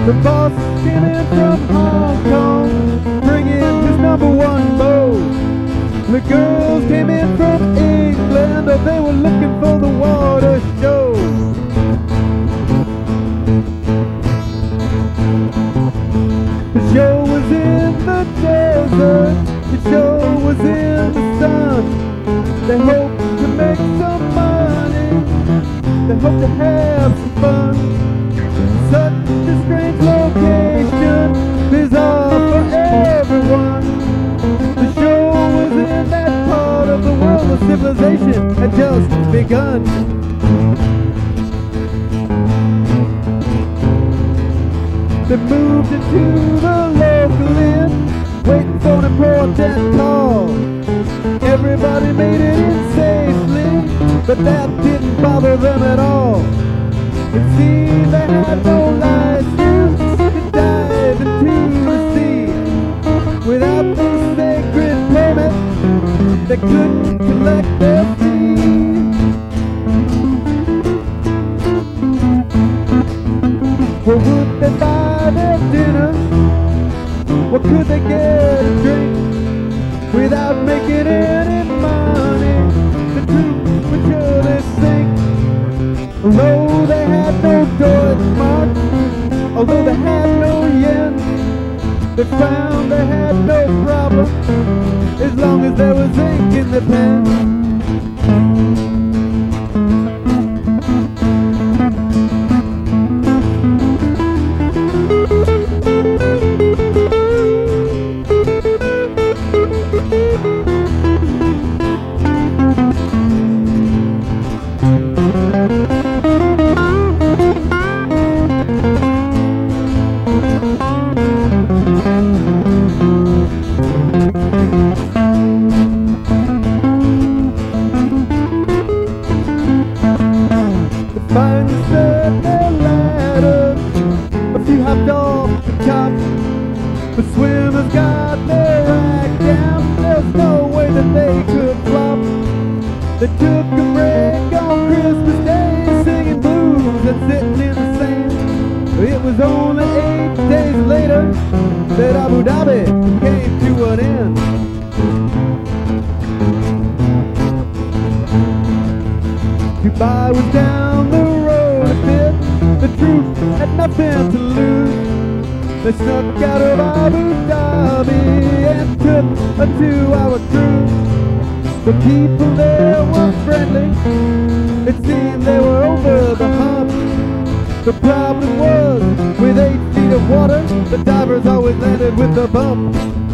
The boss came in from Hong Kong, bringing his #1 bow. The girls came in from England, oh, they were looking for the water show. The show was in the desert, the show was in the sun. They hoped to make some money, they hoped to have some fun. Such a strange location, bizarre for everyone. The show was in that part of the world where civilization had just begun. They moved into the local inn, waiting for an important call. Everybody made it in safely, but that didn't bother them at all. It seemed they had no license to dive into the sea. Without the sacred permit, they couldn't collect their fee. Well, would they buy their dinner? Or could they get a drink without making any money? The truth would surely sink. Although they had no Deutschmark, although they had no yen, they found they had no problem as long as there was ink in the pen. The swimmers got their act down, there's no way that they could flop. They took a break on Christmas Day, singing blues and sitting in the sand. It was only 8 days later that Abu Dhabi came to an end. Dubai was down the road a bit, the truth had nothing to lose. They snuck out of Abu Dhabi and took a 2-hour cruise. The people there were friendly, it seemed they were over the hump. The problem was, with 8 feet of water, the divers always landed with a bump.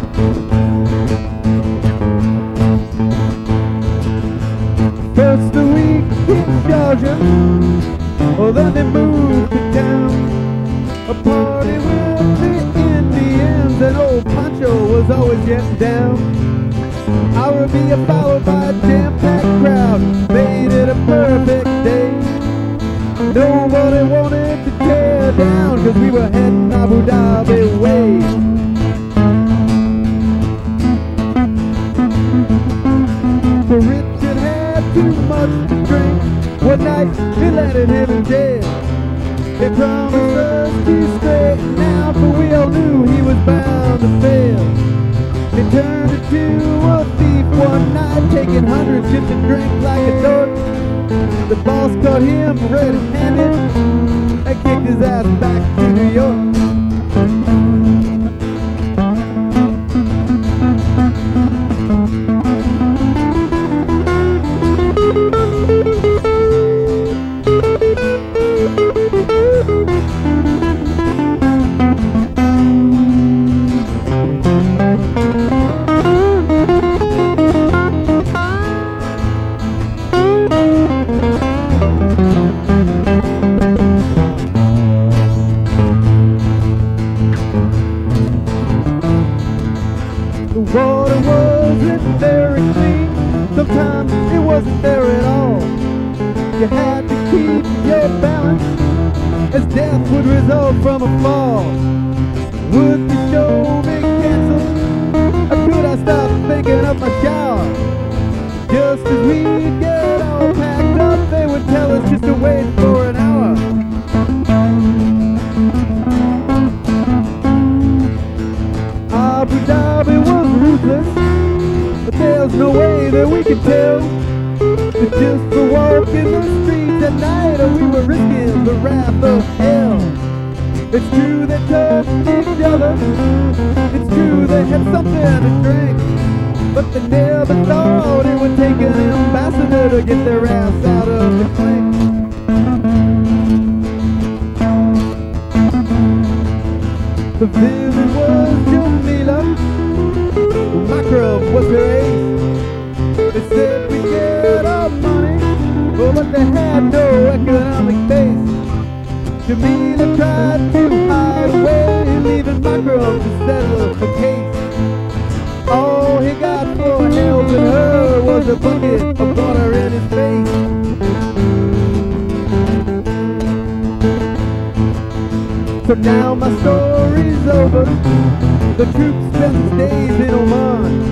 First a week in Georgia, oh, then they moved to town. A party with the Indians, and old Pancho was always getting down. Arabia followed by a jam-packed crowd made it a perfect day. Nobody wanted to tear down, cause we were heading Abu Dhabi way. So Richard had too much to drink. One night he landed him in jail. They promised us to straighten out, but we all knew he was bound to fail. They turned into a thief one night, taking hundreds just to drink like a dork. The boss caught him red-handed and kicked his ass back to New York. The water wasn't very clean, sometimes it wasn't there at all. You had to keep your balance, as death would result from a fall. Would the show be canceled, or could I stop thinking of my shower? Just as we'd get all packed up, they would tell us just to wait for an hour. was no way that we could tell that just for walking the streets at night we were risking the wrath of hell. It's true they touched each other, it's true they had something to drink, but they never thought it would take an ambassador to get their ass out of the clink. The villain was Jamila, Makram was her ace. They said we get our money, but they had no economic base. Jamila tried to hide away, leaving Makram to settle the case. All he got for helping her was a bucket of water in his face. So now my story's over. The troops spent days in Oman.